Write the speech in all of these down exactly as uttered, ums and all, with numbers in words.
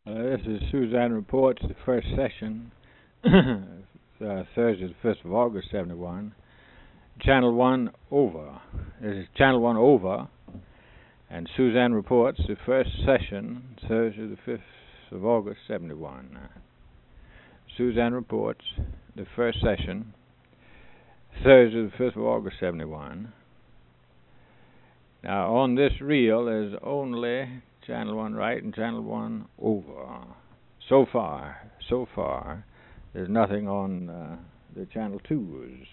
Uh, this is Suzanne Reports, the first session, uh, Thursday, the first of August, seventy-one. Channel one over. This is Channel one over, and Suzanne Reports, the first session, Thursday, the fifth of August, seventy-one. Suzanne Reports, the first session, Thursday, the fifth of August, seventy-one. Now, on this reel is only Channel one right and Channel one over. So far, so far, there's nothing on uh, the Channel twos.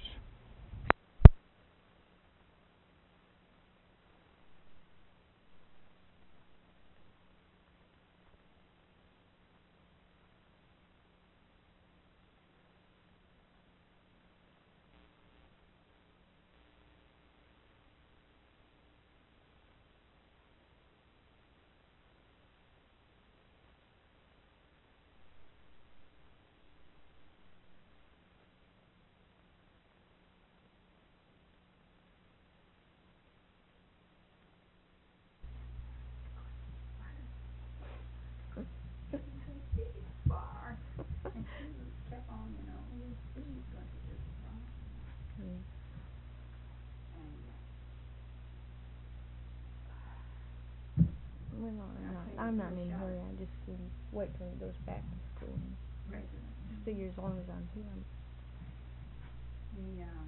Well, no, I'm not, I'm not in a hurry. I just um, wait till he goes back to school. Right. Just figure as long as I'm here. I'm The, um,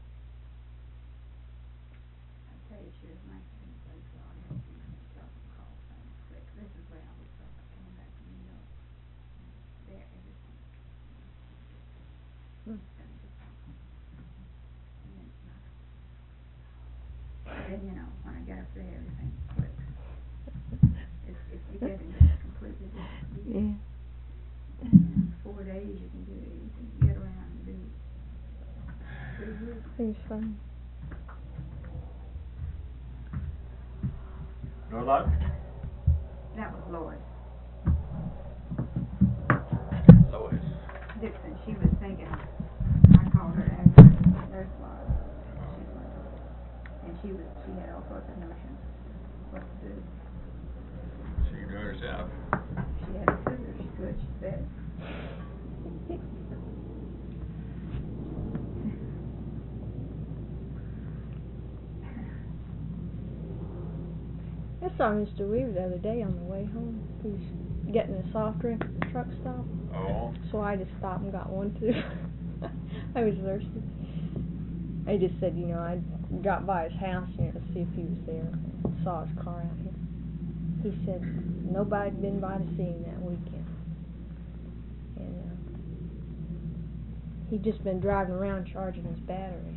I tell you, she was nice to me, so I hope you can start and call things quick. This is where I was uh, coming back from New York. There, everything. Hmm. And just, and then, and then, you know, when I get up there, everything clicks. If, if you get into a completely different view, yeah. in four days you can do it, you can get around and do pretty good. Seems fun. No luck? That was Lois Lois. Dixon. She was thinking, I called her after nurse was, she was, and she was, she had all sorts of notions what to do. She can do it herself. She had a scissors, she could, she said. I saw Mister Weaver the other day on the way home. He was getting a soft drink at the truck stop. Oh. So I just stopped and got one too. I was thirsty. I just said, you know, I dropped by his house, you know, to see if he was there. Saw his car out here. He said nobody'd been by to see him that weekend. And uh, he'd just been driving around charging his battery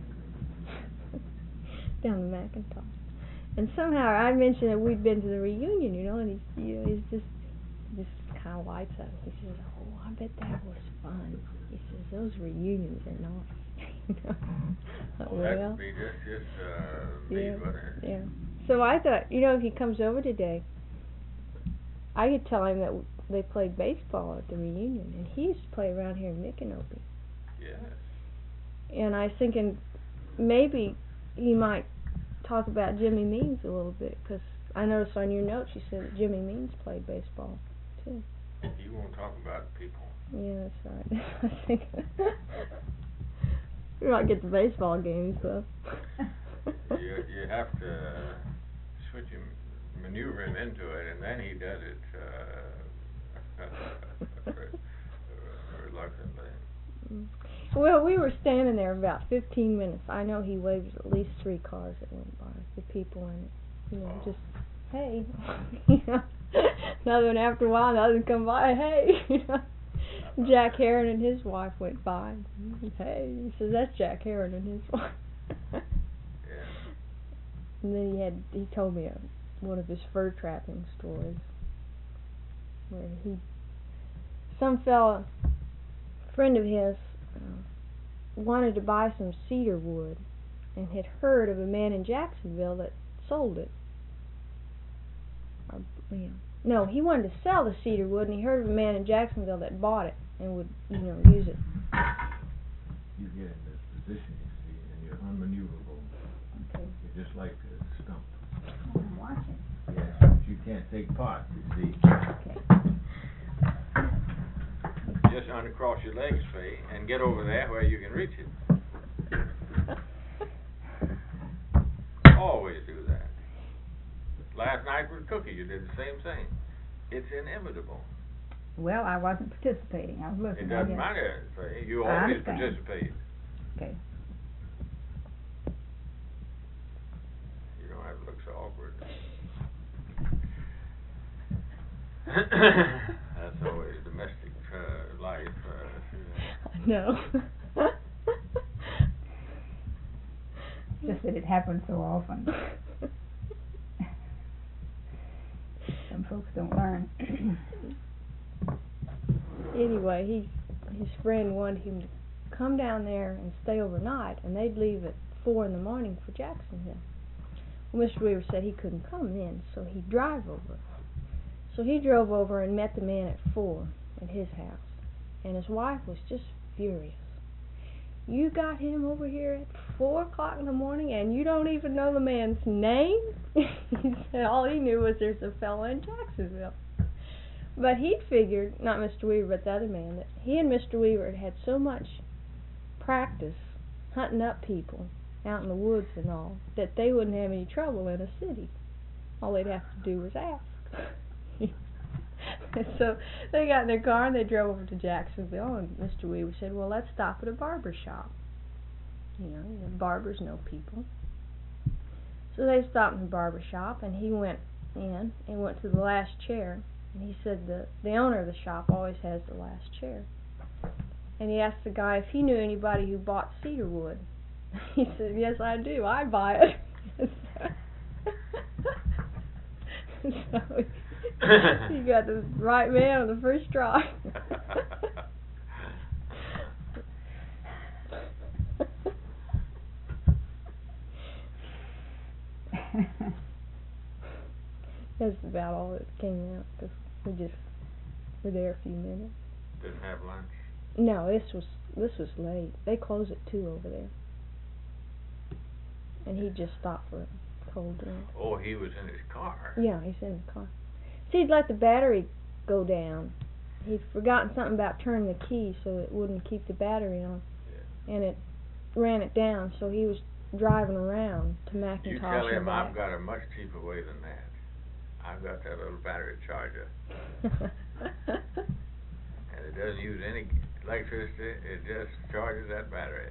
down the Macintosh. And somehow I mentioned that we'd been to the reunion, you know, and he, you know, he's just, just kind of lights up. He says, "Oh, I bet that was fun." He says, "Those reunions are nice." You know? Well, well, that would be just, just, uh, yeah, neat, wouldn't it? yeah. So I thought, you know, if he comes over today, I could tell him that they played baseball at the reunion, and he used to play around here in Micanopy. Yes. And I was thinking maybe he might talk about Jimmy Means a little bit, because I noticed on your notes you said that Jimmy Means played baseball too. You won't talk about people. Yeah, that's right. I think we might get the baseball games though. you you have to switch him, maneuver him into it, and then he does it uh, reluctantly. Well, we were standing there about fifteen minutes. I know he waved at least three cars that went by, the people in it. You know, just, hey. You know, another one after a while, another one come by, hey. You know, Jack Heron and his wife went by. Hey, he says, that's Jack Heron and his wife. Yeah. And then he had, he told me a, one of his fur trapping stories, where he, some fella, friend of his, uh, wanted to buy some cedar wood and had heard of a man in Jacksonville that sold it. Or, you know, no, he wanted to sell the cedar wood, and he heard of a man in Jacksonville that bought it and would, you know, use it. You get in this position, you see, and you're unmaneuverable. Okay. You're just like a stump. I'm watching. Yes, but you can't take part, you see. Okay. just uncross your legs, Faye, and get over there where you can reach it. Always do that. Last night with Cookie, you did the same thing. It's inevitable. Well, I wasn't participating. I was listening. It doesn't Yes. matter, Faye. You I always understand. participate. Okay. You don't have to look so awkward. That's always domestic uh, life. Uh, No. Just that it happens so often. Some folks don't learn. Anyway, he, his friend wanted him to come down there and stay overnight, and they'd leave at four in the morning for Jacksonville. Well, Mister Weaver said he couldn't come then, so he'd drive over. So he drove over and met the man at four at his house, and his wife was just furious. You got him over here at four o'clock in the morning, and you don't even know the man's name? He said all he knew was there's a fellow in Jacksonville. But he'd figured, not Mister Weaver, but the other man, that he and Mister Weaver had had so much practice hunting up people out in the woods and all, that they wouldn't have any trouble in a city. All they'd have to do was ask. And so they got in their car and they drove over to Jacksonville, and Mister Weaver said, well, let's stop at a barber shop. You know, the barbers know people. So they stopped in the barber shop, and he went in and went to the last chair. And he said the, the owner of the shop always has the last chair. And he asked the guy if he knew anybody who bought cedar wood. He said, yes, I do. I buy it. So he got the right man on the first try. That's about all that came out, because we just were there a few minutes. Didn't have lunch? No, this was this was late. They close at two over there, and he just stopped for a cold drink. Oh, he was in his car. Yeah, he's in the car. See, he'd let the battery go down. He'd forgotten something about turning the key so it wouldn't keep the battery on, Yeah. and it ran it down. So he was driving around to Macintosh. You tell and him back. I've got a much cheaper way than that. I've got that little battery charger, and it doesn't use any electricity. It just charges that battery.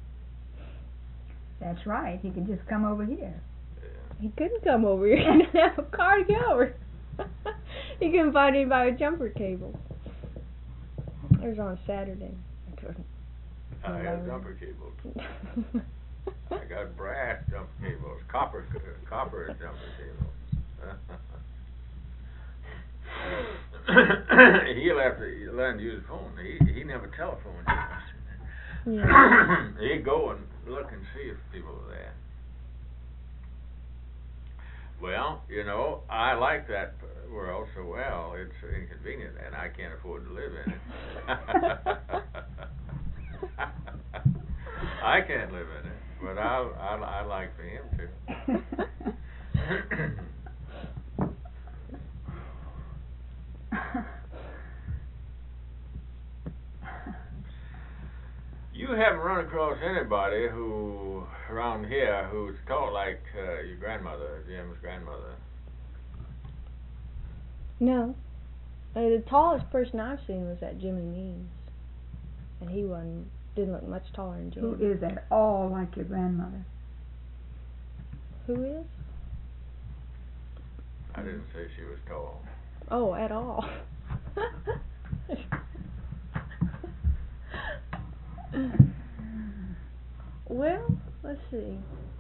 That's right. He can just come over here. Yeah. He couldn't come over here. He didn't have a car to get over. He couldn't find anybody with jumper cables. It was on Saturday. I couldn't. I have jumper cables. I got brass jumper cables, copper copper jumper cables. He'll have to learn to use the phone. He he never telephoned you. Yeah. He'd go and look and see if people were there. Well, you know, I like that world so well. It's inconvenient, and I can't afford to live in it. I can't live in it, but I I, I like for him to. You haven't run across anybody who around here who's tall like uh, your grandmother, Jim's grandmother. No. Uh, the tallest person I've seen was that Jimmy Means, and he wasn't didn't look much taller than Jimmy. Who is at all like your grandmother? Who is? I didn't say she was tall. Oh, at all. Well, let's see.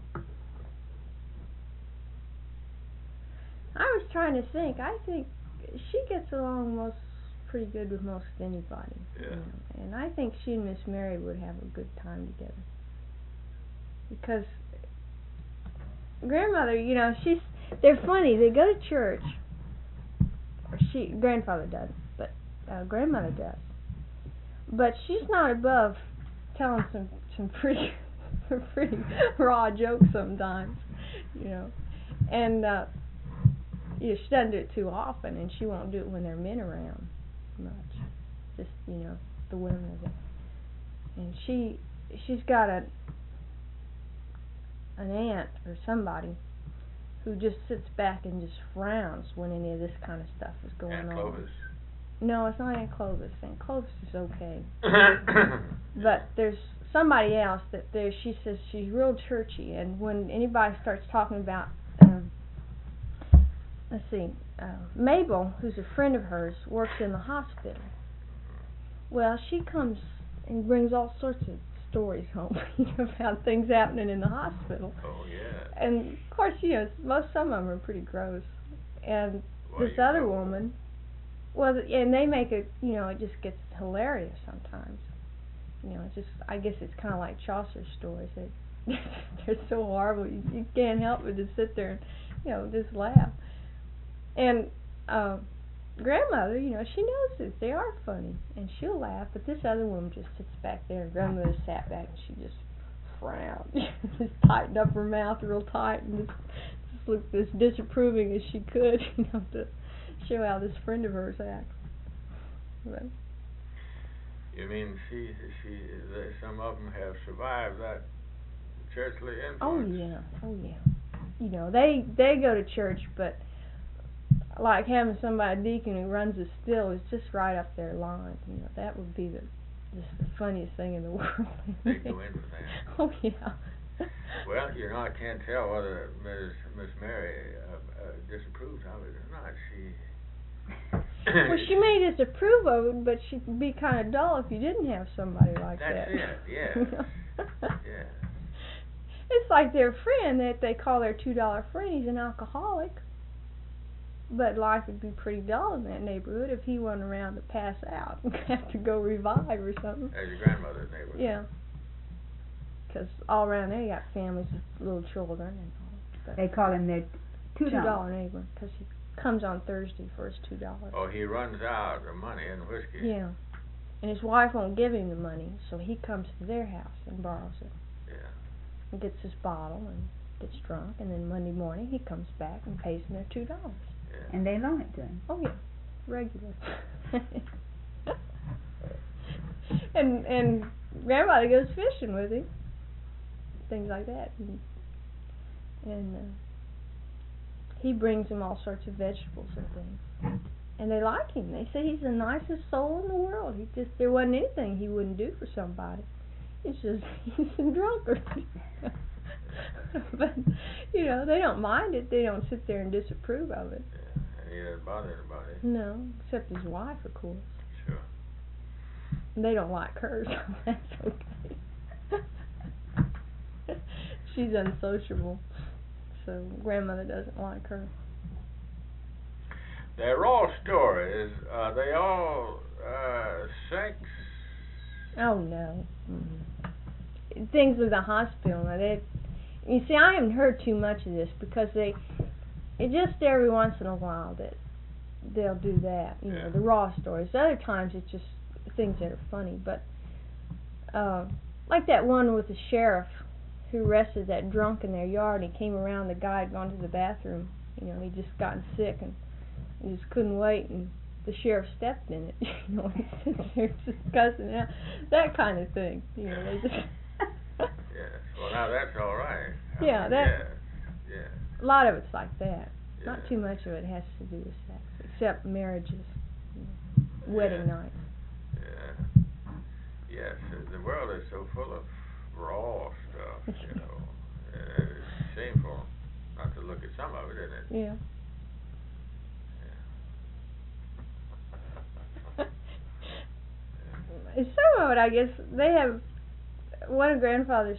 I was trying to think. I think she gets along most pretty good with most anybody. Yeah. You know, and I think she and Miss Mary would have a good time together. Because grandmother, you know, she's they're funny. They go to church. Or she grandfather doesn't, but uh, grandmother does. But she's not above telling some some pretty pretty raw jokes sometimes, you know. And uh, you know, she doesn't do it too often, and she won't do it when there are men around much. Just, you know, the women of it. And she, she's got a, an aunt or somebody who just sits back and just frowns when any of this kind of stuff is going Aunt on. Clovis. No, it's not Aunt Clovis. Aunt Clovis is okay. But there's somebody else that there. She says she's real churchy, and when anybody starts talking about, um, let's see, uh, Mabel, who's a friend of hers, works in the hospital. Well, she comes and brings all sorts of stories home about things happening in the hospital. Oh yeah. And of course, you know, most some of them are pretty gross. And Well, this you other know. woman, well, and they make it, you know, it just gets hilarious sometimes. You know, it's just, I guess it's kind of like Chaucer's stories. They, they're so horrible, you, you can't help but to sit there and, you know, just laugh. And uh, grandmother, you know, she knows that they are funny, and she'll laugh, but this other woman just sits back there, and grandmother sat back, and she just frowned, just tightened up her mouth real tight, and just, just looked as disapproving as she could, you know, to show how this friend of hers acts. But, You mean she, she, that some of them have survived that churchly influence? oh yeah, oh yeah. You know, they they go to church, but like having somebody deacon who runs a still is just right up their line. You know, that would be the just the funniest thing in the world. They go in for that. Oh yeah. Well, you know, I can't tell whether Miss Miss Mary uh, uh, disapproves of it or not. She. Well, she may disapprove of it, but she'd be kind of dull if you didn't have somebody like That's that. it. Yeah. Yeah. It's like their friend that they call their two dollar friend. He's an alcoholic, but life would be pretty dull in that neighborhood if he went around to pass out and have to go revive or something. As your grandmother's neighborhood. Yeah. Because all around there you got families with little children and all. But They call him their two two dollar dollar. neighbor because he comes on Thursday for his two dollars. Oh, he runs out of money and whiskey. Yeah. And his wife won't give him the money, so he comes to their house and borrows it. Yeah. And gets his bottle and gets drunk, and then Monday morning he comes back and pays them their two dollars. Yeah. And they loan it to him. Oh yeah, regular. and and grandmother goes fishing with him, things like that, and, and uh, he brings them all sorts of vegetables and things, and they like him. They say he's the nicest soul in the world. He just there wasn't anything he wouldn't do for somebody. It's just he's a drunkard. But you know they don't mind it. They don't sit there and disapprove of it. Yeah. And he doesn't bother anybody. No, except his wife, of course. Sure. They don't like her, so that's okay. She's unsociable, so grandmother doesn't like her. They're raw stories. Are they all uh, sex? Oh no. Mm-hmm. Things with the hospital. Now they, you see, I haven't heard too much of this because they, it just every once in a while that they'll do that. You Yeah. know, the raw stories. Other times it's just things that are funny. But uh, like that one with the sheriff who arrested that drunk in their yard. And he came around. The guy had gone to the bathroom. You know, he'd just gotten sick and he just couldn't wait and. The sheriff stepped in it, you know, he sits there just cussing it out, that kind of thing, you know, they just... Yes. Well, now that's all right. I Yeah, mean, that- Yes. Yes. A lot of it's like that. Yeah. Not too much of it has to do with sex, except marriages, you know, wedding Yeah. nights. Yeah. Yes. uh, The world is so full of raw stuff, you know. Uh, it's shameful not to look at some of it, isn't it? Yeah. Some of it, I guess, they have, one of grandfather's,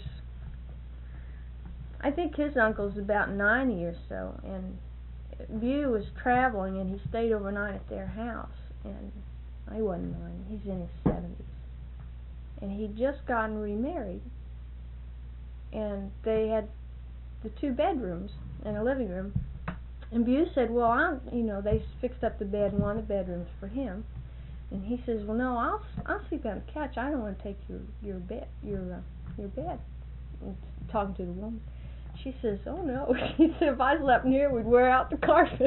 I think his uncle's about ninety or so, and Bew was traveling, and he stayed overnight at their house, and he wasn't ninety, he's in his seventies, and he'd just gotten remarried, and they had the two bedrooms and a living room, and Bew said, well, I'm, you know, they fixed up the bed in one of the bedrooms for him. And he says, "Well, no, I'll I'll sleep on the couch. I don't want to take your your bed your uh, your bed." And talking to the woman, she says, "Oh no." She said, "If I slept in here, we'd wear out the carpet."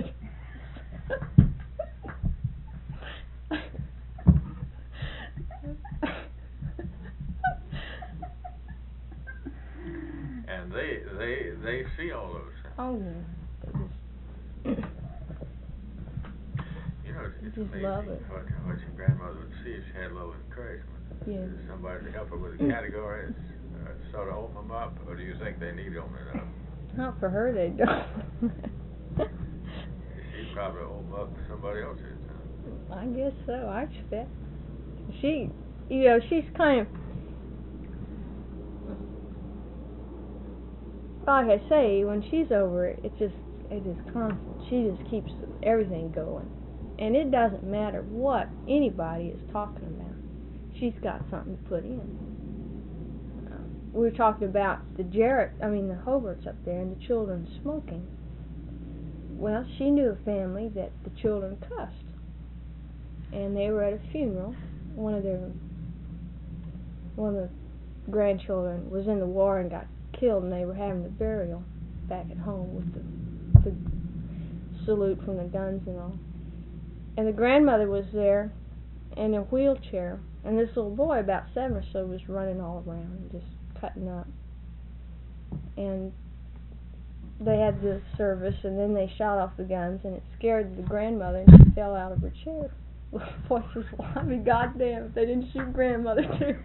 all those things. Oh yeah. They just You know, it's, it's just amazing love it. what, what your grandmother would see if she had a little encouragement. Yeah. Is somebody to help her with the categories, uh, sort of open them up, or do you think they need opening up? Not for her, they don't. She'd probably open up to somebody else's. Huh? I guess so. I expect. She, you know, she's kind of, like I say, when she's over it, it just, it is constant. She just keeps everything going. And it doesn't matter what anybody is talking about. She's got something to put in. Uh, we were talking about the Jarrett, I mean the Hobarts up there and the children smoking. Well, she knew a family that the children cussed. And they were at a funeral. One of their, one of the grandchildren was in the war and got killed, and they were having the burial back at home with the, the salute from the guns and all. And the grandmother was there in a wheelchair, and this little boy, about seven or so, was running all around and just cutting up. And they had the service, and then they shot off the guns, and it scared the grandmother, and she fell out of her chair. The boy says, well, I mean, goddamn, if they didn't shoot grandmother too.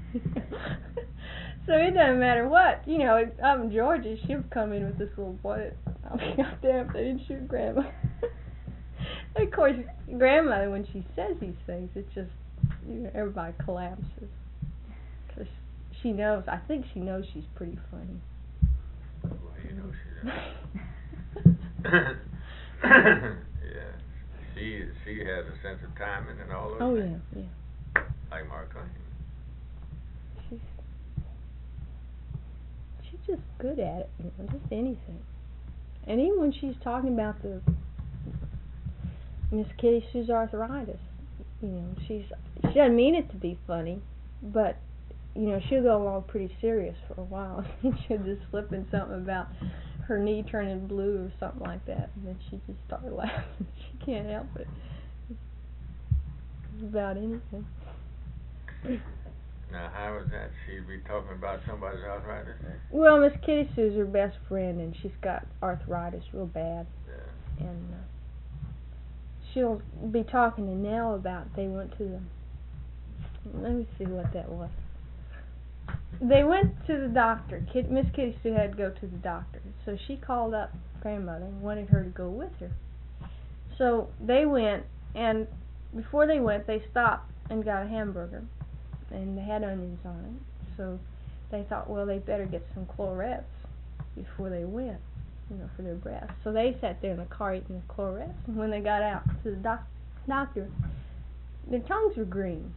So it doesn't matter what, you know, up in Georgia, she'll come in with this little boy, I mean, goddamn, if they didn't shoot grandma. And of course, grandmother, when she says these things, it just, you know, everybody collapses. Because she knows, I think she knows she's pretty funny. Well, you know she does. Yeah. She, she has a sense of timing and all those Oh, things. yeah, yeah. Like Mark Twain. She's, she's just good at it, you know, just anything. And even when she's talking about the Miss Kitty Sue's arthritis, you know, she's she doesn't mean it to be funny, but you know, she'll go along pretty serious for a while. She'll just slip in something about her knee turning blue or something like that, and then she just starts laughing. She can't help it. It's about anything. Now, how is that? She'd be talking about somebody's arthritis? Well, Miss Kitty Sue's her best friend, and she's got arthritis real bad. Yeah. And uh, she'll be talking to Nell about they went to the, let me see what that was. They went to the doctor. Kid, Miss Kitty Sue had to go to the doctor, so she called up grandmother and wanted her to go with her. So they went, and before they went, they stopped and got a hamburger, and they had onions on it. So they thought, well, they better get some Clorettes before they went, you know, for their breath. So they sat there in the car eating the Clorettes, and when they got out to the doc- doctor, their tongues were green.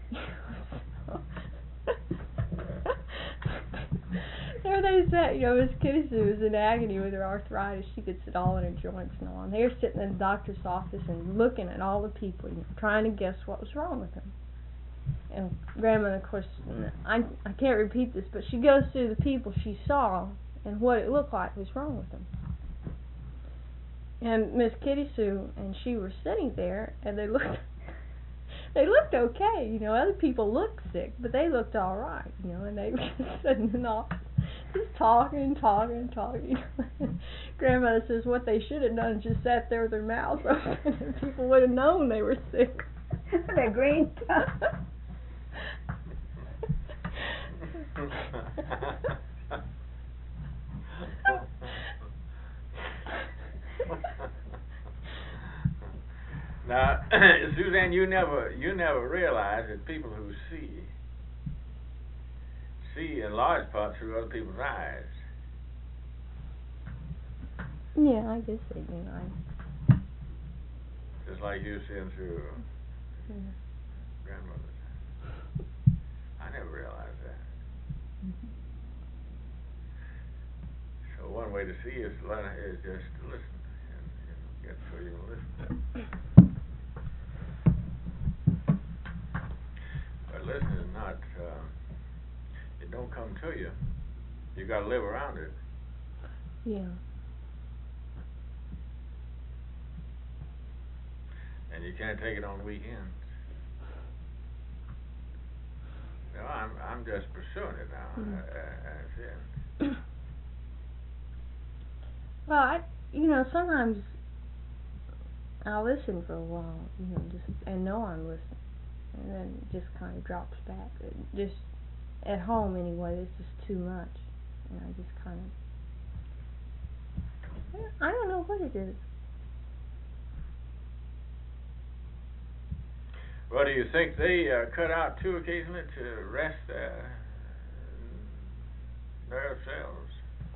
There they sat, you know, Miss Kitty Sue was in agony with her arthritis. She could sit all in her joints and all. And they were sitting in the doctor's office and looking at all the people, you know, trying to guess what was wrong with them. And grandmother, of course, I I can't repeat this, but she goes through the people she saw and what it looked like was wrong with them. And Miss Kitty Sue and she were sitting there, and they looked, they looked okay, you know. Other people looked sick, but they looked all right, you know. And they were just sitting in the office, just talking and talking and talking. You know? Grandmother says what they should have done is just sat there with their mouths open, and people would have known they were sick. They're green. Now, Suzanne, you never you never realize that people who see see in large part through other people's eyes. Yeah, I guess they do. I Just like you seeing through yeah. grandmother's eyes. I never realized that. Mm-hmm. So one way to see is to learn is just to listen and, and get so you can listen. But listening is not, uh, it don't come to you. You got to live around it. Yeah. And you can't take it on weekends. No, I'm I'm just pursuing it now. Mm. Uh, as in. Well, I, you know, sometimes I'll listen for a while, you know, just and know I'm listening, and then it just kind of drops back. It just at home anyway, it's just too much, and I just kind of, I don't know what it is. Well, do you think they uh, cut out too occasionally to rest their nerve cells?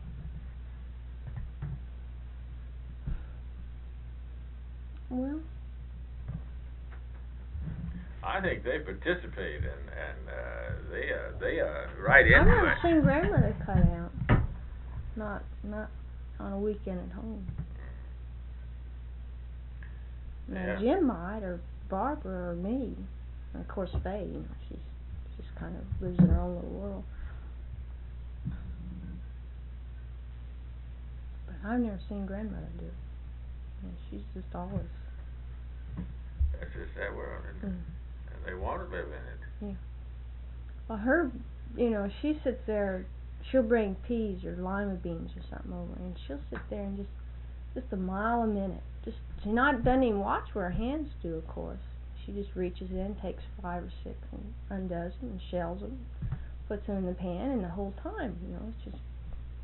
Well, I think they participate and and uh, they uh, they are right I've into never it. seen grandmother cut out. Not not on a weekend at home. Now Yeah. Jim might, or Barbara, or me. And of course Faye, you know, she's just kind of lives in her own little world. But I've never seen grandmother do it. You know, she's just always. That's just that world, isn't it? Mm. And they want to live in it. Yeah. Well, her, you know, she sits there. She'll bring peas or lima beans or something over, and she'll sit there and just, just a mile a minute. Just she not doesn't even watch where her hands do, of course. She just reaches in, takes five or six, and undoes them and shells them, puts them in the pan, and the whole time, you know, it's just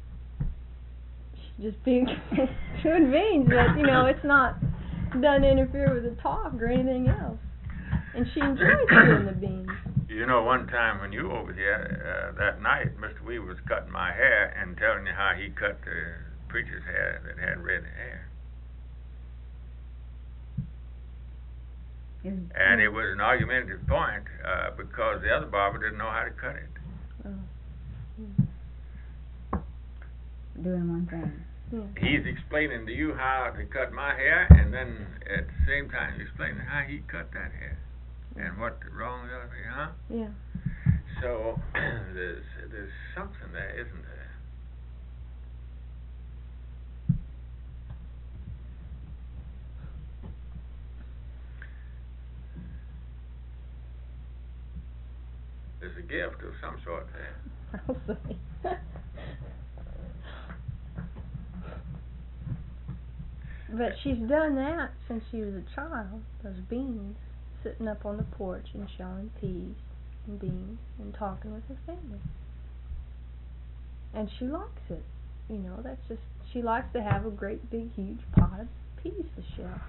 she's just being chewing beans, but you know, it's not doesn't interfere with the talk or anything else. And she enjoys chewing the beans. You know, one time when you were over here uh, that night, Mister Weaver was cutting my hair and telling you how he cut the preacher's hair that had red hair. Is, And it was an argumentative point uh, because the other barber didn't know how to cut it. Oh. doing one thing. Yeah. He's explaining to you how to cut my hair, and then at the same time he's explaining how he cut that hair and what the wrong is, huh? Yeah. So there's there's something there, isn't there? There's a gift of some sort there. I'll say. But she's done that since she was a child. Those beans, sitting up on the porch and shelling peas and beans and talking with her family. And she likes it. You know, that's just, she likes to have a great big huge pot of peas to shell.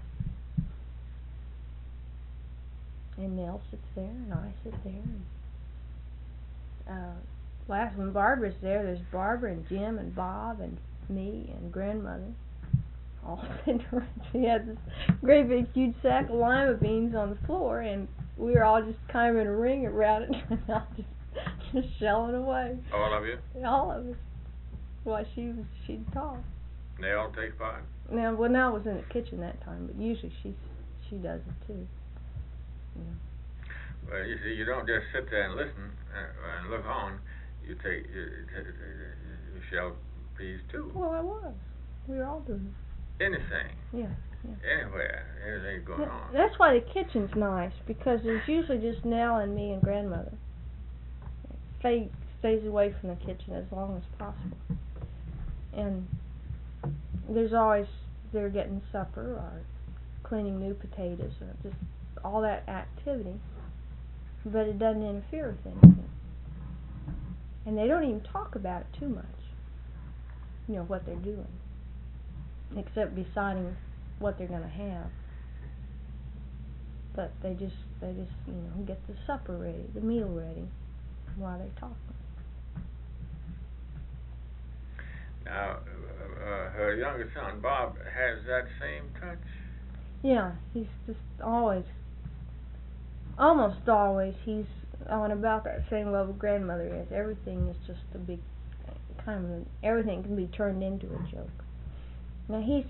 And Nell sits there and I sit there. And uh, last when Barbara's there, there's Barbara and Jim and Bob and me and grandmother. All sitting around. She had this great big huge sack of lima beans on the floor, and we were all just kind of in a ring around it, and I just just shelling away. All of you? All of us. While she was, she'd talk. They all take part? Now, well, now I was in the kitchen that time, but usually she she does it too. You know. Well, you see, you don't just sit there and listen uh, and look on. You take you, you shell peas too. Well, I was. We were all doing it. Anything. Yeah, yeah. Anywhere. Anything going Yeah, on. that's why the kitchen's nice, because there's usually just Nell and me and grandmother. Faye stays away from the kitchen as long as possible. And there's always, they're getting supper or cleaning new potatoes or just all that activity. But it doesn't interfere with anything. And they don't even talk about it too much. You know, what they're doing. Except deciding what they're going to have. But they just, they just, you know, get the supper ready, the meal ready, while they're talking. Now, uh, uh, her younger son, Bob, has that same touch? Yeah, he's just always, almost always, he's on about that same level grandmother is. Everything is just a big, kind of, everything can be turned into a joke. Now he's,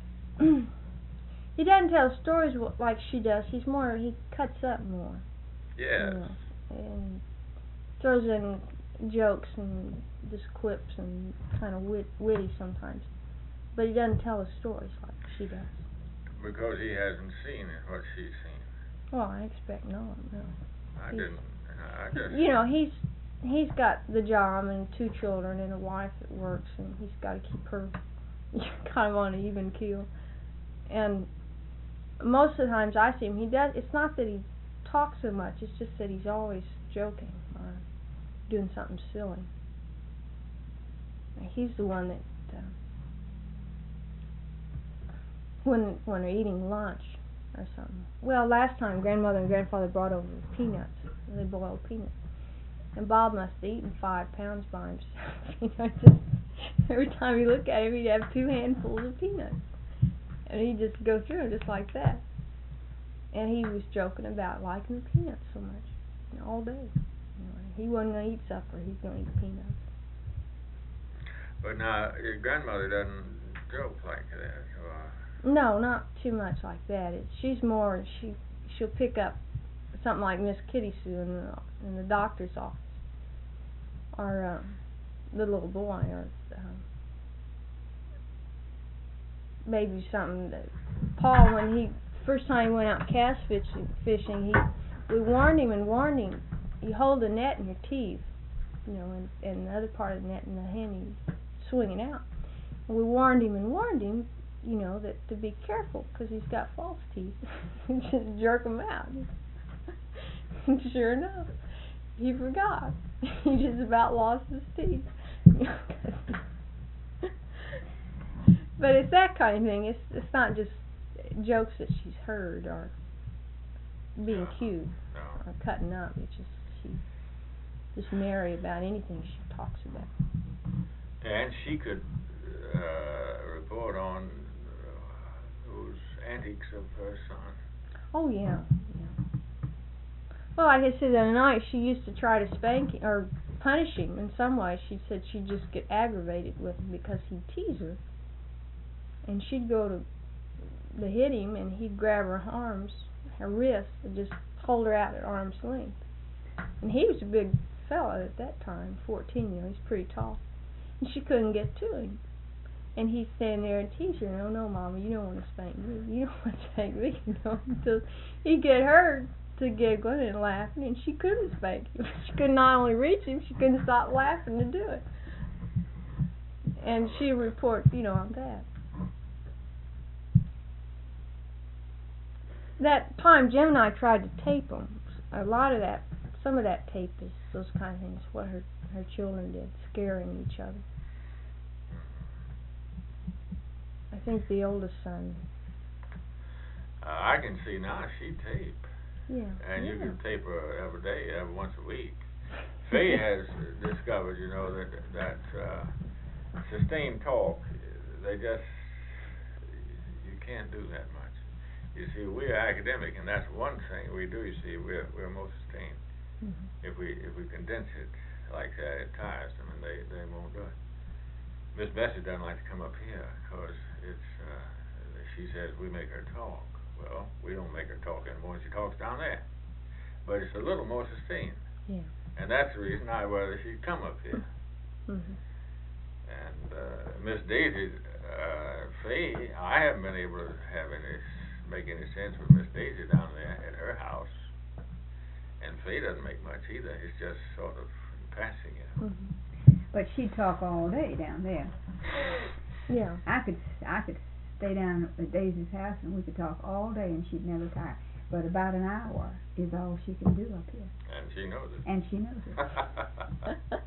he doesn't tell stories like she does. He's more, he cuts up more. Yes. You know, and throws in jokes and just quips and kind of wit, witty sometimes. But he doesn't tell the stories like she does. Because he hasn't seen what she's seen. Well, I expect not, no. I He's, didn't. I just. you know, he's he's got the job and two children and a wife that works, and he's got to keep her you're kind of on an even keel. And most of the times I see him, he does. It's not that he talks so much. It's just that he's always joking or doing something silly. He's the one that uh, when when they're eating lunch or something. Well, last time grandmother and grandfather brought over peanuts. They boiled peanuts, and Bob must have eaten five pounds by himself. You know, just every time you look at him, he'd have two handfuls of peanuts, and he'd just go through them just like that. And he was joking about liking the peanuts so much, you know, all day. You know, he wasn't going to eat supper; he's going to eat peanuts. But now your grandmother doesn't joke like that. Or no, not too much like that. It, she's more she she'll pick up something like Miss Kitty Sue in the in the doctor's office, or um, the little boy, or um, maybe something that Paul, when he first time he went out cast fishing, fishing, he we warned him and warned him. You hold the net in your teeth, you know, and, and the other part of the net in the hand, you swing it out. And we warned him and warned him, you know, that to be careful because he's got false teeth. Just jerk them out. And sure enough, he forgot. He just about lost his teeth. But it's that kind of thing. It's it's not just jokes that she's heard or being no, cute no. or cutting up. It's just she just merry about anything she talks about. And she could uh, report on uh, those antics of her son. Oh yeah, yeah. Well, like I said the other night, she used to try to spank him, or punish him in some way. She said she'd just get aggravated with him because he'd tease her. And she'd go to, to hit him, and he'd grab her arms, her wrists, and just hold her out at arm's length. And he was a big fella at that time, fourteen, you know, he's pretty tall. And she couldn't get to him. And he'd stand there and tease her, no, no, Mama, you don't want to spank me. You don't want to spank me, you know, until he'd get her to giggling and laughing, and she couldn't spank him. She could not only reach him, she couldn't stop laughing to do it. And she'd report, you know, on that. That time Jim and I tried to tape them. A lot of that, some of that tape is those kind of things, what her, her children did, scaring each other. I think the oldest son. Uh, I can see now she tape. Yeah. And yeah. you can tape her every day, every once a week. Faye has discovered, you know, that that uh, sustained talk, they just, you can't do that much. You see, we're academic, and that's one thing we do. You see, we're we're more sustained. Mm-hmm. If we if we condense it like that, it tires them, and they, they won't do it. Miss Bessie doesn't like to come up here because it's. Uh, she says we make her talk. Well, we don't make her talk anymore. She talks down there, but it's a little more sustained. Yeah. And that's the reason I rather she'd come up here. Mm-hmm. And uh, Miss Daisy, uh, Faye, I haven't been able to have any make any sense with Miss Daisy down there at her house, and Faye doesn't make much either. It's just sort of passing, you know. Mm-hmm. But she'd talk all day down there. Yeah. I could I could stay down at Daisy's house and we could talk all day and she'd never tire. But about an hour is all she can do up here. And she knows it. And she knows it.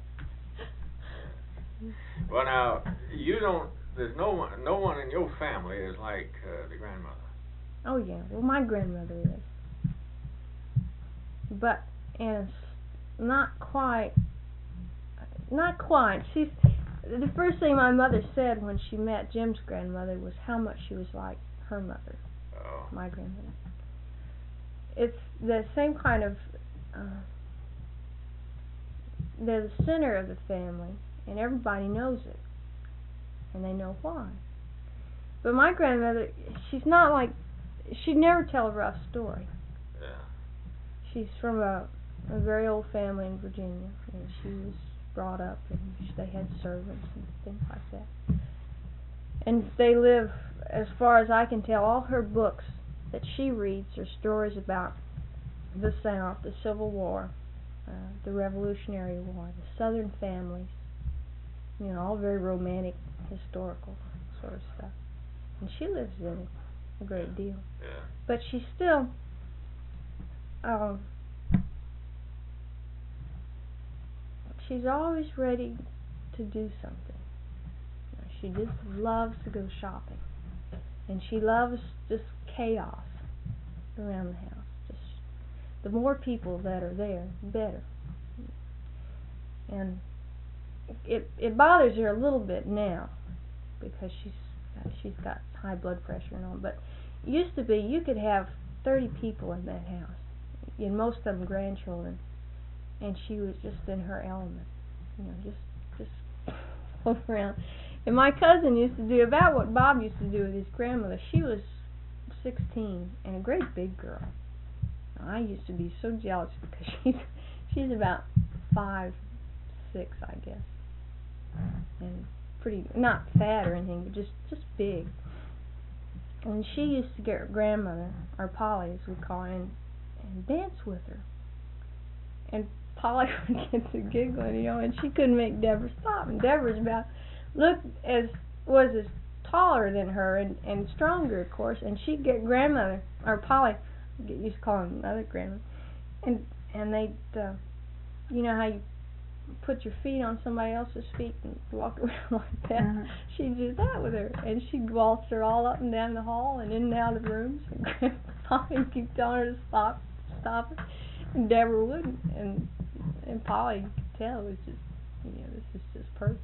Well, now you don't. There's no one. No one in your family is like uh, the grandmother. Oh yeah. Well, my grandmother is, but and it's not quite. Not quite. She's the first thing my mother said when she met Jim's grandmother was how much she was like her mother. Oh. My grandmother. It's the same kind of. Uh, they're the center of the family, and everybody knows it, and they know why. But my grandmother, she's not like. She'd never tell a rough story. Yeah. She's from a, a very old family in Virginia, and she was brought up, and they had servants and things like that. And they live, as far as I can tell, all her books that she reads are stories about the South, the Civil War, uh, the Revolutionary War, the Southern families, you know, all very romantic, historical sort of stuff. And she lives in it a great deal. Yeah. But she's still, um, she's always ready to do something. She just loves to go shopping. And she loves just chaos around the house. Just the more people that are there, the better. And it it bothers her a little bit now because she's uh, she's got high blood pressure and all. But it used to be you could have thirty people in that house, and most of them grandchildren, and she was just in her element. You know, just just float around. And my cousin used to do about what Bob used to do with his grandmother. She was sixteen and a great big girl. I used to be so jealous because she's she's about five, six, I guess, and pretty not fat or anything, but just just big. And she used to get her grandmother, or Polly as we call her, and, and dance with her. And Polly would get to giggling, you know, and she couldn't make Deborah stop. And Deborah's about looked as was as taller than her and, and stronger, of course, and she'd get grandmother or Polly, get used to calling another grandmother, and and they'd uh, you know how you put your feet on somebody else's feet and walk around like that. Uh-huh. She'd do that with her, and she'd waltz her all up and down the hall and in and out of rooms, and grandma would keep telling her to stop, stop it, and Deborah wouldn't, and and Polly could tell it was just, you know, this is just perfect.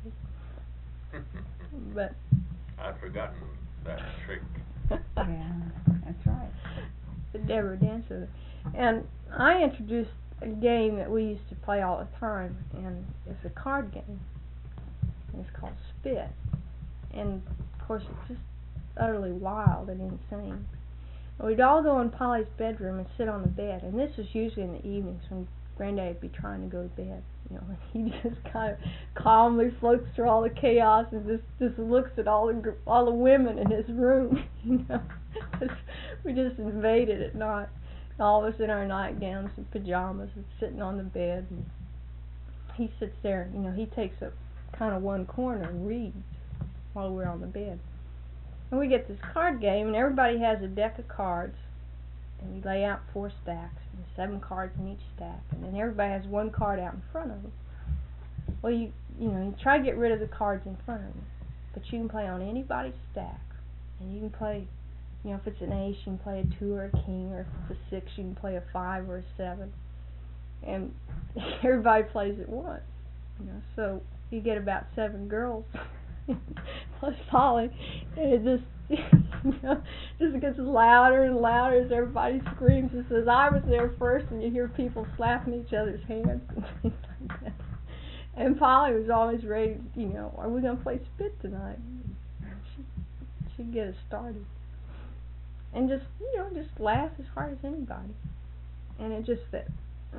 But I'd forgotten that trick. Yeah, that's right. But Deborah danced with her. And I introduced a game that we used to play all the time, and it's a card game. And it's called Spit. And of course it's just utterly wild and insane. And we'd all go in Polly's bedroom and sit on the bed, and this was usually in the evenings when Granddad would be trying to go to bed, you know, and he just kind of calmly floats through all the chaos and just just looks at all the gr- all the women in his room, you know. We just invaded at night, all of us in our nightgowns and pajamas and sitting on the bed, and he sits there, you know, he takes up kind of one corner and reads while we're on the bed. And we get this card game, and everybody has a deck of cards, and we lay out four stacks, and seven cards in each stack, and then everybody has one card out in front of them. Well, you you know, you try to get rid of the cards in front of them, but you can play on anybody's stack, and you can play, you know, if it's an ace, you can play a two or a king, or if it's a six, you can play a five or a seven, and everybody plays at once, you know, so you get about seven girls plus Polly, and it just, you know, just gets louder and louder as everybody screams and says, I was there first, and you hear people slapping each other's hands and things like that. And Polly was always ready, you know, are we going to play Spit tonight? She, she'd get us started. And just, you know, just laugh as hard as anybody. And it just fit.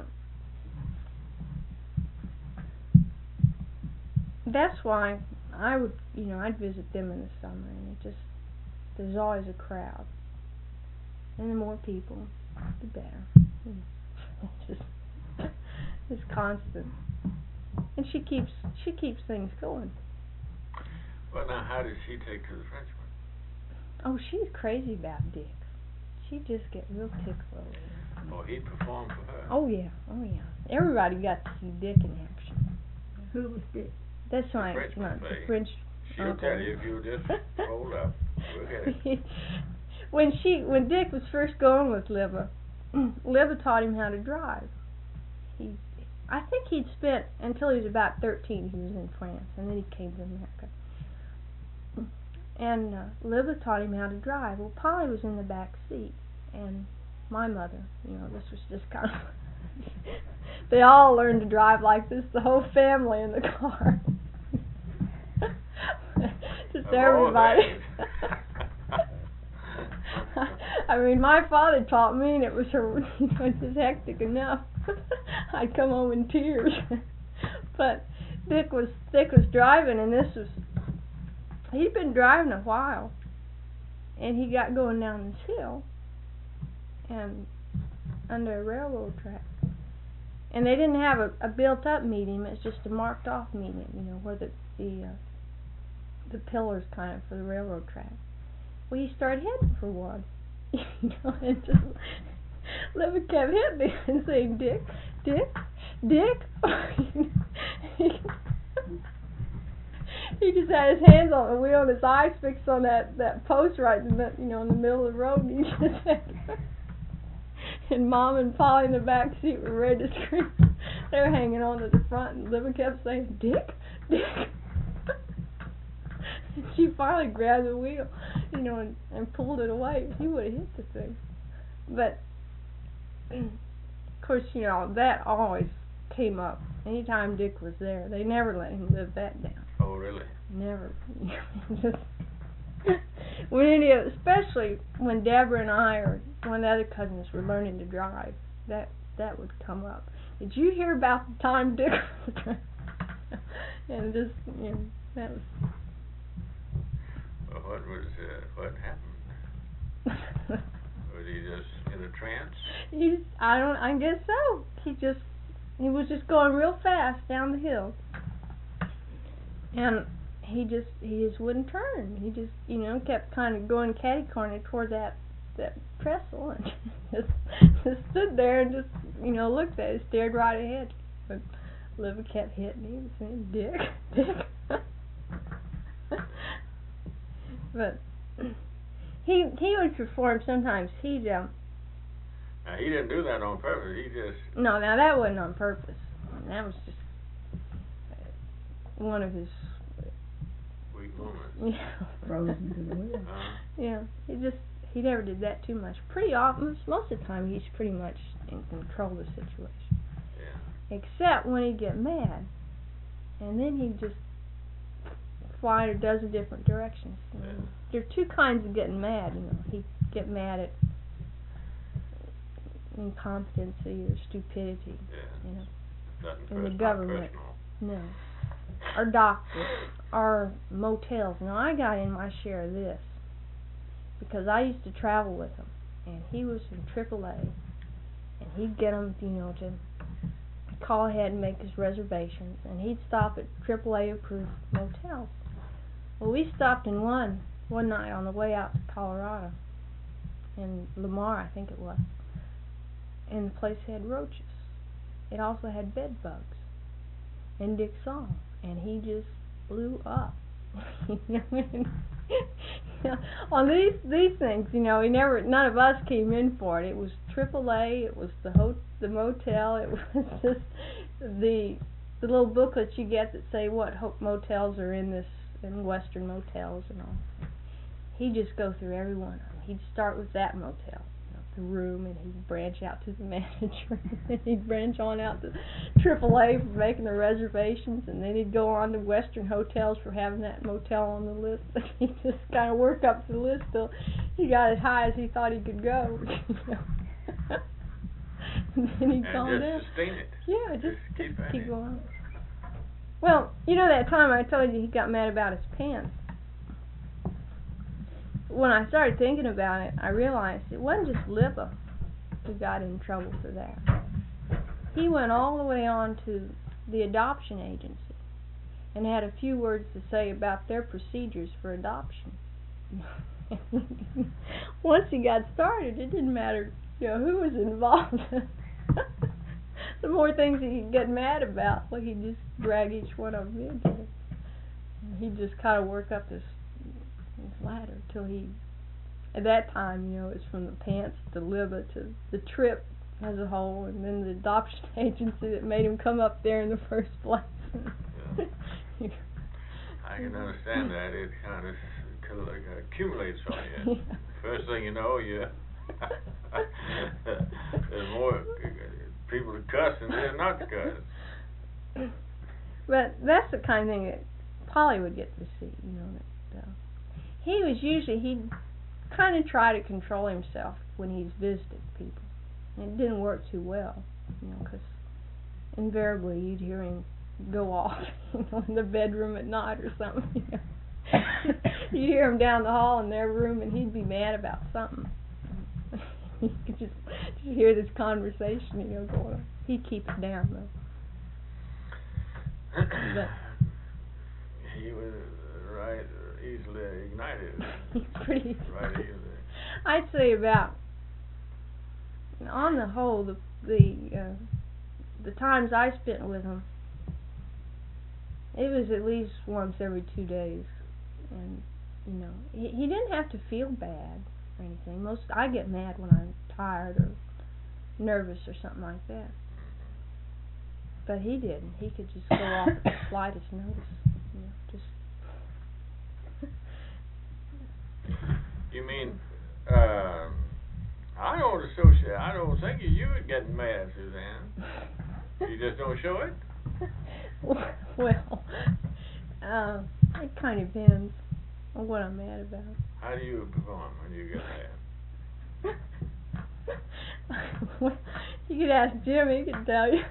That's why I would, you know, I'd visit them in the summer, and it just, there's always a crowd. And the more people, the better. It's just, it's constant. And she keeps, she keeps things going. Well, now, how does she take to the Frenchman? Oh, she's crazy about Dick. She just get real ticklish. Oh, he performed for her. Oh, yeah, oh, yeah. Everybody got to see Dick in action. Who was Dick? That's my, my the French She'll uncle. tell you if you just roll up. We'll get it. when she, when Dick was first going with Liva, Liva taught him how to drive. He, I think he'd spent until he was about thirteen. He was in France, and then he came to America. And uh, Liva taught him how to drive. Well, Polly was in the back seat, and my mother, you know, this was just kind of. They all learned to drive like this. The whole family in the car. Just everybody. I mean, my father taught me, and it was, her, you know, just hectic enough. I'd come home in tears. But Dick was Dick was driving, and this was. He'd been driving a while, and he got going down this hill, and under a railroad track. And they didn't have a, a built-up medium; it's just a marked-off medium, you know, where the the uh, the pillars kind of for the railroad track. Well, he started heading for one, you know, and just Libby kept hitting him and saying, "Dick, Dick, Dick." He just had his hands on the wheel and his eyes fixed on that, that post right in the, you know, in the middle of the road. And he just had, and Mom and Polly in the back seat were ready to scream. They were hanging on to the front, and Libby kept saying, "Dick, Dick." And she finally grabbed the wheel, you know, and, and pulled it away. He would have hit the thing. But of course, you know, that always came up. Anytime Dick was there, they never let him live that down. Oh, really? Never. Just when any, of- especially when Deborah and I or one of the other cousins were learning to drive, that that would come up. Did you hear about the time Dick was driving? And just, you know, that was. Well, what was uh, what happened? Was he just in a trance? He, I don't. I guess so. He just, he was just going real fast down the hill, and he just, he just wouldn't turn. He just, you know, kept kind of going catty corner toward that that trestle, and just, just stood there and just, you know, looked at it, stared right ahead. But Libby kept hitting him, saying, "Dick, Dick." But he he would perform sometimes. He'd um. Now, he didn't do that on purpose. He just. No, now that wasn't on purpose. That was just one of his Weak moments. Yeah. Frozen to the wheel. Uh, Yeah, he just he never did that too much. Pretty often, most of the time, he's pretty much in control of the situation. yeah. Except when he'd get mad, and then he'd just fly in a dozen different directions. You know. Yeah. There are two kinds of getting mad. You know, he'd get mad at incompetency or stupidity. Yeah. You know, Nothing in the personal, government. personal. no. Our doctors, our motels. Now I got in my share of this because I used to travel with him, and he was in triple A, and he'd get him, you know, to call ahead and make his reservations, and he'd stop at triple A approved motels. Well, we stopped in one one night on the way out to Colorado, in Lamar, I think it was, and the place had roaches. It also had bed bugs, and Dick saw 'em, and he just blew up. You know, on these these things, you know, he never, none of us came in for it. It was triple A. It was the ho- the motel. It was just the the little booklets you get that say what ho- motels are in this, in Western motels and all. He'd just go through every one of them. He'd start with that motel, you know, the room, and he'd branch out to the manager, and he'd branch on out to triple A for making the reservations, and then he'd go on to Western hotels for having that motel on the list. He'd just kind of work up the list till he got as high as he thought he could go. You know. And then he'd And calm just down. sustain it. Yeah, just, Just just keep at keep it. going. Well, you know that time I told you he got mad about his pants? When I started thinking about it, I realized it wasn't just Lipa who got in trouble for that. He went all the way on to the adoption agency and had a few words to say about their procedures for adoption. Once he got started, it didn't matter, you know, who was involved. The more things he could get mad about, like he'd just drag each one of them into it. He'd just kind of work up this, this ladder till he, at that time, you know, it's from the pants to Liba to the trip as a whole, and then the adoption agency that made him come up there in the first place. Yeah. I can understand that. It kind of accumulates on you. Yeah. First thing you know, you there's more people to cuss than there are not to cuss. But that's the kind of thing that Polly would get to see, you know. That, uh, he was usually, he'd kind of try to control himself when he's visited people. And it didn't work too well, you know, because invariably you'd hear him go off, you know, in the bedroom at night or something, you know. You'd hear him down the hall in their room, and he'd be mad about something. You could just, just hear this conversation, you know, going on. He'd keep it down, though. But He was right easily ignited. He's pretty Right easily. I'd say about, on the whole, the the uh, the times I spent with him, it was at least once every two days, and you know he he didn't have to feel bad or anything. Most I get mad when I'm tired or nervous or something like that, but he didn't. He could just go off at the slightest notice, you know, just. You mean, uh, I don't associate, I don't think of you getting mad, Suzanne. You just don't show it? Well, uh, it kind of depends on what I'm mad about. How do you perform when you get mad? Well, you could ask Jim, he could tell you.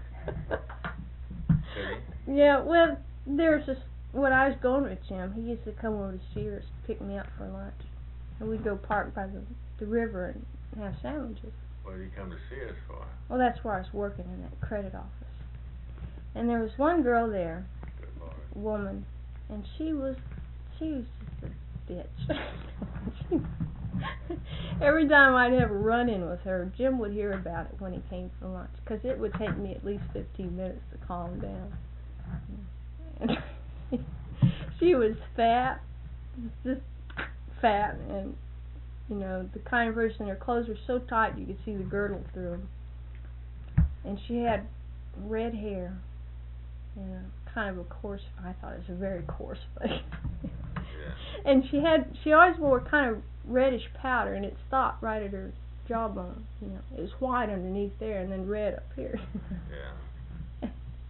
See? Yeah, well, there's this, when I was going with Jim, he used to come over to Sears, pick me up for lunch. And we'd go park by the, the river and have sandwiches. What did you come to see us for? Well, that's where I was working, in that credit office. And there was one girl there, Good Lord. woman, and she was, she was just a bitch. she, every time I'd have a run-in with her, Jim would hear about it when he came for lunch, because it would take me at least fifteen minutes to calm down. And she was fat, just fat, and you know, the kind of person, her clothes were so tight you could see the girdle through them, and she had red hair and a kind of a coarse, I thought it was a very coarse face. Yeah. And she had, she always wore kind of reddish powder, and it stopped right at her jawbone. You know, it was white underneath there and then red up here. Yeah.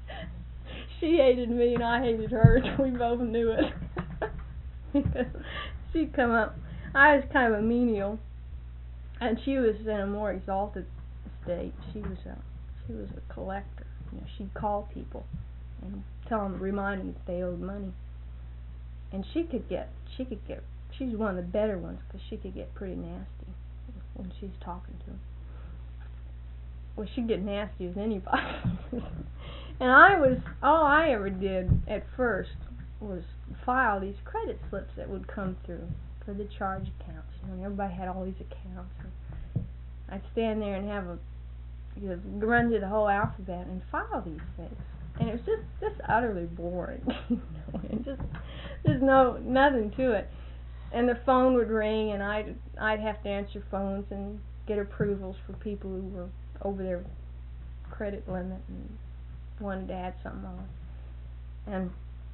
She hated me and I hated her, and we both knew it. Because she'd come up, I was kind of a menial, and she was in a more exalted state. She was a, she was a collector. You know, she'd call people and tell them, remind them that they owed money. And she could get, she could get, she's one of the better ones because she could get pretty nasty when she's talking to them. Well, she'd get nasty with anybody. And I was, all I ever did at first was file these credit slips that would come through for the charge accounts. You know, and everybody had all these accounts. And I'd stand there and have a, you know, run through the whole alphabet and file these things. And it was just, just utterly boring. You know, and just, there's no, nothing to it. And the phone would ring, and I'd, I'd have to answer phones and get approvals for people who were over their credit limit and wanted to add something on. And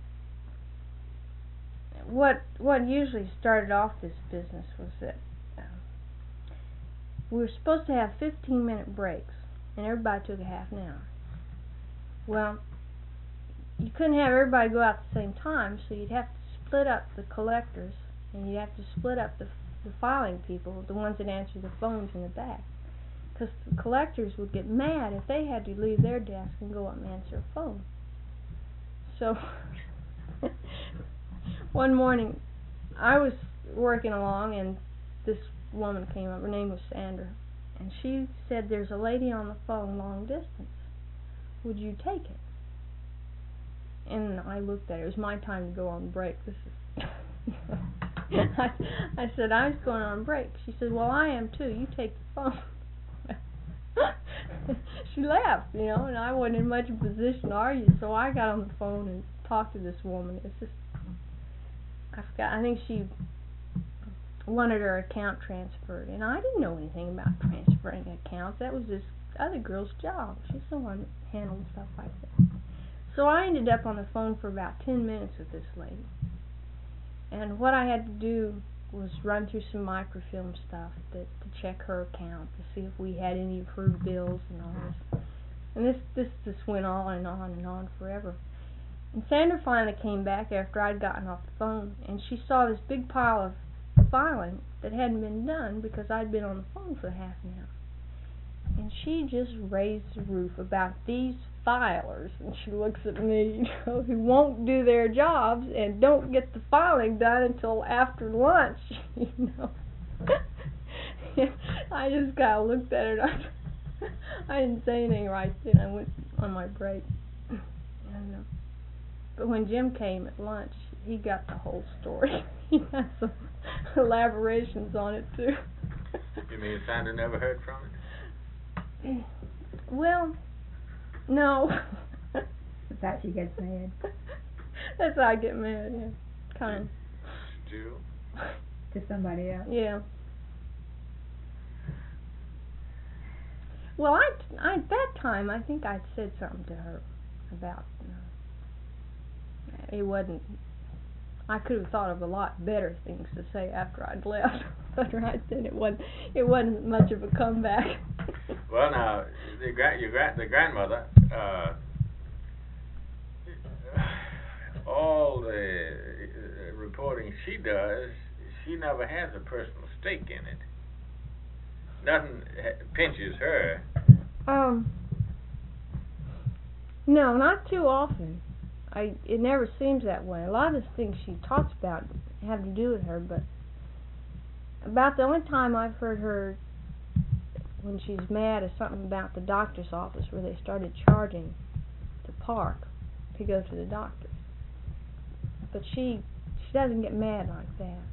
what what usually started off this business was that um, we were supposed to have fifteen minute breaks, and everybody took a half an hour. Well, you couldn't have everybody go out at the same time, so you'd have to split up the collectors, and you'd have to split up the, the filing people, the ones that answered the phones in the back. Because the collectors would get mad if they had to leave their desk and go up and answer a phone. So, one morning, I was working along, and this woman came up. Her name was Sandra. And she said, "There's a lady on the phone long distance. Would you take it?" And I looked at her. It was my time to go on break. This is... I, I said, "I was going on break." She said, "Well, I am too. You take the phone." She laughed, you know, and I wasn't in much of a position to argue, so I got on the phone and talked to this woman. It's just, I forgot, I think she wanted her account transferred, and I didn't know anything about transferring accounts. That was this other girl's job. She's the one that handled stuff like that. So I ended up on the phone for about ten minutes with this lady, and what I had to do was run through some microfilm stuff to, to check her account, to see if we had any of her bills and all this. And this, this this went on and on and on forever. And Sandra finally came back after I'd gotten off the phone, and she saw this big pile of filing that hadn't been done because I'd been on the phone for half an hour. And she just raised the roof about these filers, and she looks at me, you know, who won't do their jobs and don't get the filing done until after lunch, you know. I just kind of looked at her, and I, I didn't say anything right then. I went on my break. And, uh, but when Jim came at lunch, he got the whole story. He has some elaborations on it too. You mean Sandra never heard from it? Well, no. That's how she gets mad. That's how I get mad, yeah. Kind Still? To somebody else. of. Yeah. Well, I, I, at that time, I think I'd said something to her about, uh, it wasn't, I could have thought of a lot better things to say after I'd left, but right then it wasn't, it wasn't much of a comeback. Well, now, the, gra- your gra- the grandmother, uh, all the uh, reporting she does, she never has a personal stake in it. Nothing ha- pinches her. Um, no, not too often. I it never seems that way. A lot of the things she talks about have to do with her, but about the only time I've heard her when she's mad is something about the doctor's office where they started charging to park to go to the doctor. But she she doesn't get mad like that.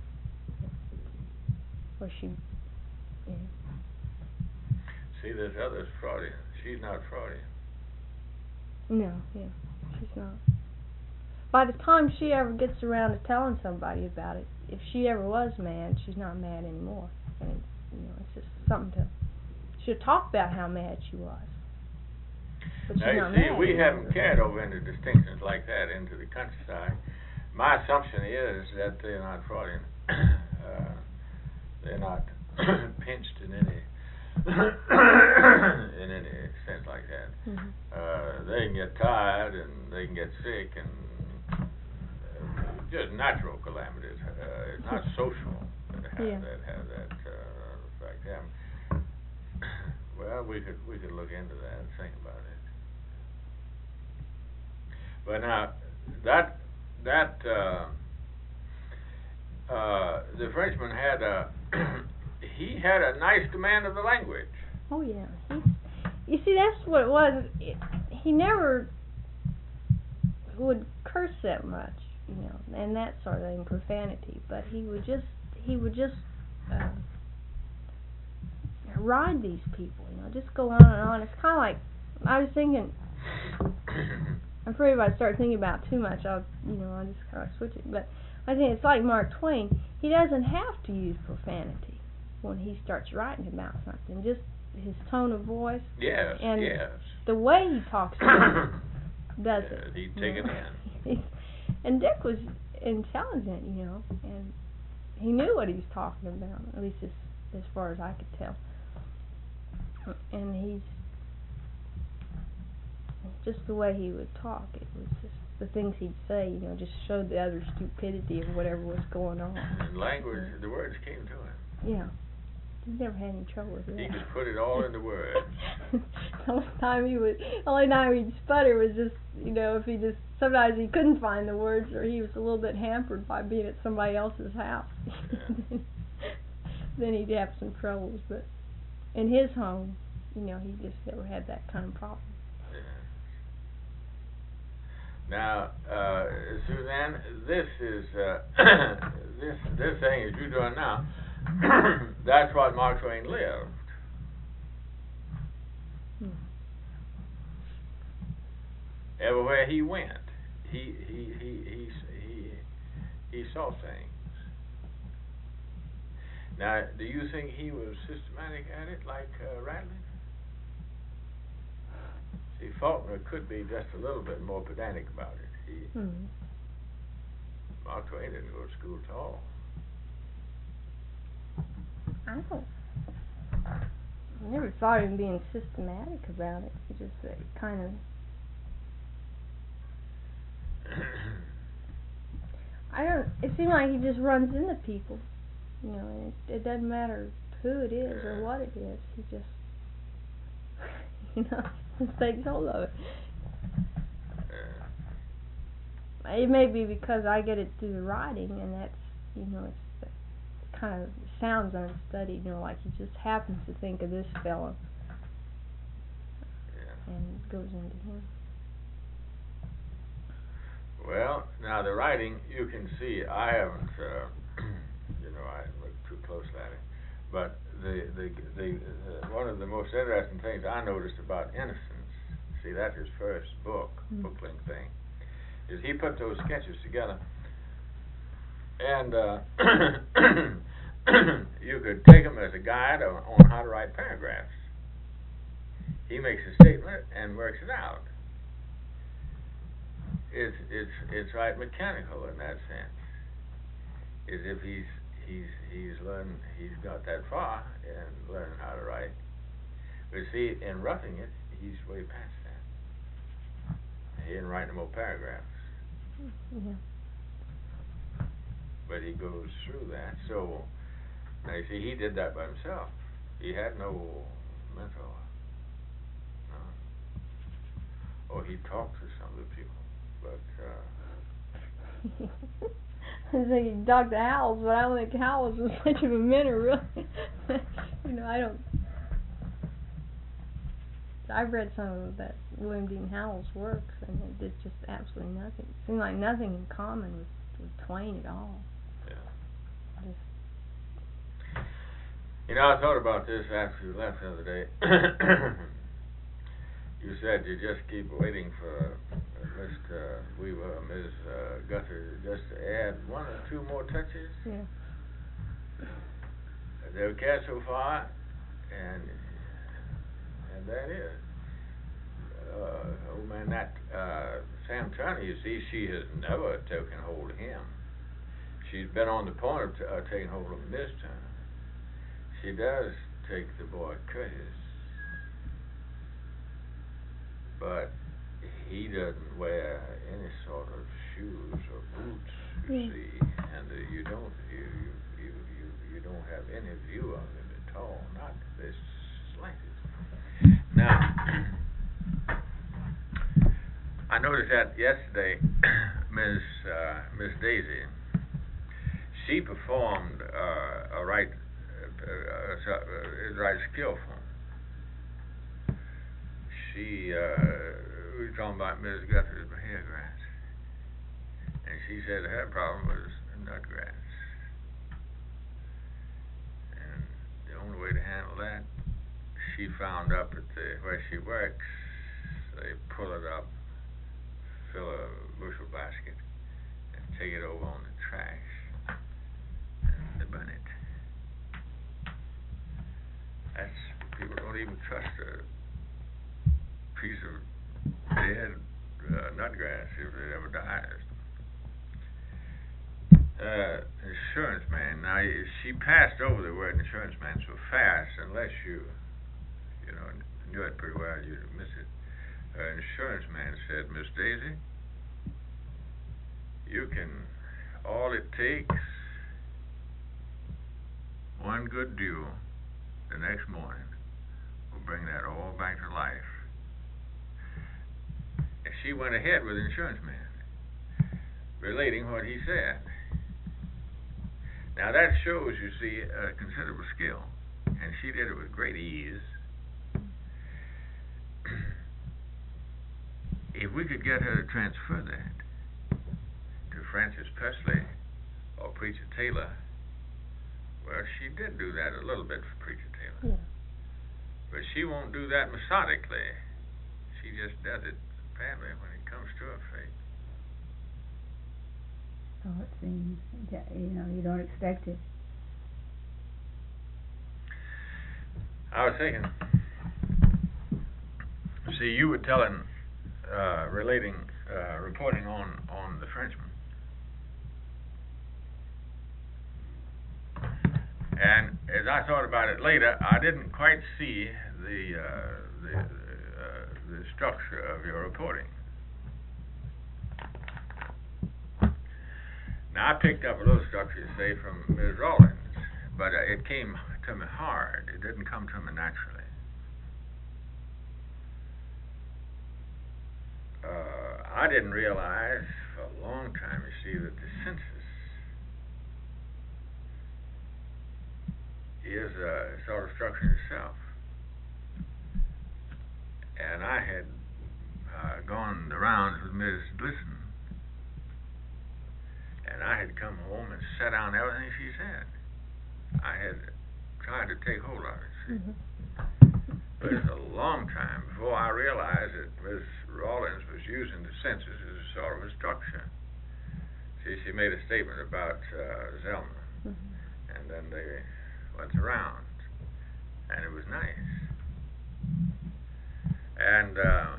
Or she, yeah. See, there's others fraudian. She's not fraudian. No, yeah, she's not. By the time she ever gets around to telling somebody about it, if she ever was mad, she's not mad anymore. And, you know, it's just something to... She'll talk about how mad she was. But she's Now, you not see, mad we anymore. haven't carried over into distinctions like that into the countryside. My assumption is that they're not fraudian. uh, they're not pinched in any in any sense like that. Mm-hmm. Uh, they can get tired and they can get sick and uh, just natural calamities. Uh, it's not social that have Yeah. that have that uh, effect. Yeah. Well, we could we could look into that and think about it. But now that that uh, uh, the Frenchman had a he had a nice command of the language. Oh, yeah. He's, you see, that's what it was. It, he never would curse that much, you know, and that sort of thing, profanity. But he would just, he would just uh, ride these people, you know, just go on and on. It's kind of like, I was thinking, I'm afraid if I start thinking about it too much, I'll, you know, I'll just kind of switch it. But I think it's like Mark Twain. He doesn't have to use profanity when he starts writing about something. Just his tone of voice. Yes, and yes. the way he talks about it does Yes, it. he'd you take know. it in. And Dick was intelligent, you know, and he knew what he was talking about, at least as, as far as I could tell. And he's just the way he would talk. It was just the things he'd say, you know, just showed the other stupidity of whatever was going on. And language, the words came to him. Yeah. He never had any trouble with that. He could put it all into words. The only time he would, the only time he'd sputter was just, you know, if he just, sometimes he couldn't find the words or he was a little bit hampered by being at somebody else's house. Yeah. Then he'd have some troubles, but in his home, you know, he just never had that kind of problem. Yeah. Now, uh, Suzanne, this is, uh, this, this thing that you're doing now, that's what Mark Twain lived. Hmm. Everywhere he went, he he he he he, he saw things. Now, do you think he was systematic at it, like uh, Radley? See, Faulkner could be just a little bit more pedantic about it. He, Hmm. Mark Twain didn't go to school at all. I don't. I never thought of him being systematic about it. He just uh, kind of. I don't. It seems like he just runs into people, you know, and it, it doesn't matter who it is or what it is. He just, you know, just takes hold of it. Uh, It may be because I get it through the writing, and that's, you know, it's it kind of sounds unstudied, you know, like he just happens to think of this fellow yeah. and goes into him. Well, now the writing, you can see, I haven't, uh, you know, I haven't looked too closely at it, but the, the, the, uh, one of the most interesting things I noticed about Innocence, see, that's his first book, Mm. book-length thing, is he put those sketches together, and uh, you could take them as a guide on, on how to write paragraphs. He makes a statement and works it out. It's it's it's right mechanical in that sense. As if he's he's he's learned he's got that far in learning how to write. But see, in Roughing It, he's way past that. He didn't write no more paragraphs. Yeah. But he goes through that. So now you see, he did that by himself. He had no mentor. No. Or he talked to some of the people. But, uh... I was thinking Doctor Howells, but I don't think Howells was much of a mentor, really. You know, I don't... I've read some of that William Dean Howells' works, and it did just absolutely nothing. It seemed like nothing in common with, with Twain at all. Yeah. Just... You know, I thought about this after you left the other day. You said you just keep waiting for Mister Weaver, Miz Uh, Guthrie, just to add one or two more touches. Yeah. They've got so far, and and that is. Uh, old man, that uh, Sam Turner, you see, she has never taken hold of him. She's been on the point of t- uh, taking hold of Miz Turner. She does take the boy Curtis. But he doesn't wear any sort of shoes or boots, you Mm. see, and uh, you don't you, you you you you don't have any view of him at all, not the slightest. Now, I noticed that yesterday, Miss uh, Miss Daisy, she performed uh, a right uh, uh, uh, right skillful. She, uh, we were talking about Miss Guthrie's hair grass, and she said her problem was nut grass, and the only way to handle that, she found up at the where she works, they pull it up, fill a bushel basket, and take it over on the trash, and they burn it. That's, people don't even trust her. Piece of dead uh, nutgrass if it ever dies. Uh, insurance man. Now she passed over the word insurance man so fast, unless you, you know, knew it pretty well, you'd miss it. Uh, insurance man said, Miss Daisy, you can. All it takes, one good dew, the next morning, will bring that all back to life. She went ahead with the insurance man, relating what he said. Now that shows, you see, a considerable skill, and she did it with great ease. If we could get her to transfer that to Francis Presley or Preacher Taylor, well, she did do that a little bit for Preacher Taylor. Yeah. But she won't do that methodically. She just does it apparently when it comes to her fate. So it seems, you know, you don't expect it. I was thinking, see, you were telling, uh, relating, uh, reporting on, on the Frenchman. And as I thought about it later, I didn't quite see the, uh, the, uh, the structure of your reporting. Now, I picked up a little structure, say, from Miz Rawlins, but uh, it came to me hard. It didn't come to me naturally. Uh, I didn't realize for a long time, you see, that the census is a sort of structure in itself. And I had uh, gone the rounds with Miz Glisson I had come home and sat down everything she said. I had tried to take hold of it, see. Mhm. But it's a long time before I realized that Miss Rawlins was using the census as a sort of a structure. See, she made a statement about uh, Zelma, Mhm. and then they went around, and it was nice. And uh,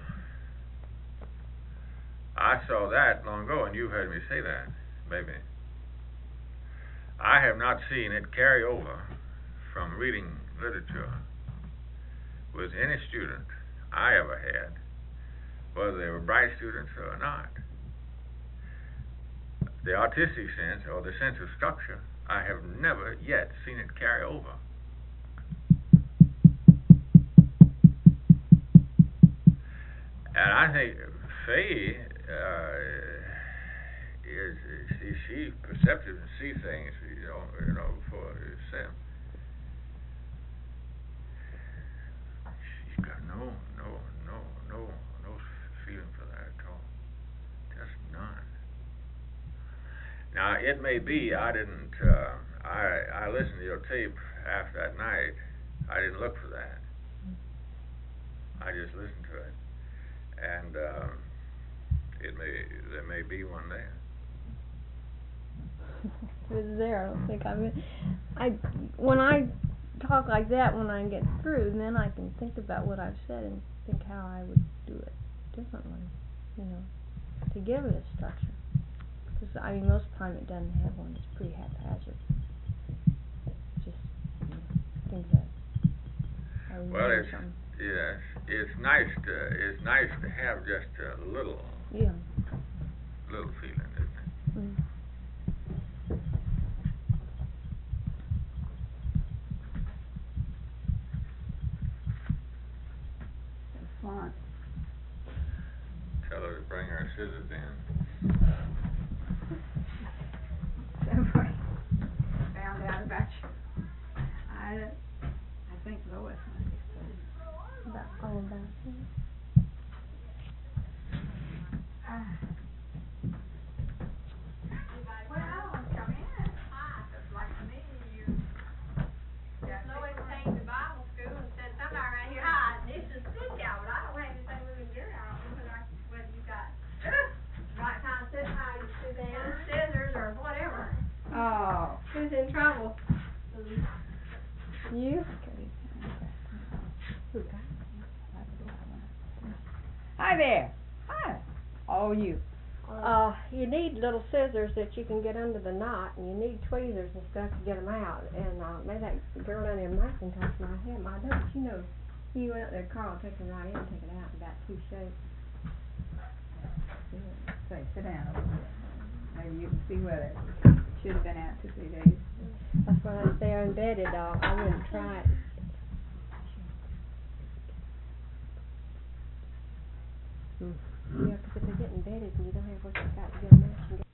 I saw that long ago, and you've heard me say that, maybe. I have not seen it carry over from reading literature with any student I ever had, whether they were bright students or not. The artistic sense or the sense of structure, I have never yet seen it carry over. And I think Faye uh, is she, she perceptive and see things, you know, you know before herself. She's got no, no, no, no, no feeling for that at all. Just none. Now it may be I didn't. Uh, I I listened to your tape after that night. I didn't look for that. I just listened to it, and um, it may there may be one there. If it's there, I don't think I mean, I when I talk like that, when I get through, then I can think about what I've said and think how I would do it differently, you know, to give it a structure. Because I mean, most of the time it doesn't have one. It's pretty haphazard. Just you know, things that I remember Well, it's something. yes, it's nice to it's nice to have just a little Yeah. little feeling, isn't it? Mm. Florence. Tell her to bring her scissors in. Somebody found out about you. I, I think Lois must have About all of that. Ah. Well, come in. Hi, just like to meet you. Lois came to Bible school and said something around here, hi, this is sick out, but I don't have anything we can get out. I don't know like whether you got right kind of sit how you sit down, scissors or whatever. Oh. Who's in trouble? You? Hi there. Hi. Oh, you. Uh, you need little scissors that you can get under the knot, and you need tweezers and stuff to get them out. And uh, maybe that girl down there in Macintosh might have them. I know, but you know, you went up there, Carl, take them right in, take it out in about two shapes. Say, sit down over there. Maybe you can see where it should have been out two, three days. That's what I say, embedded. Uh, I wouldn't try it. Hmm. Yeah, because if they get embedded and you don't have what you got to get them out, you can get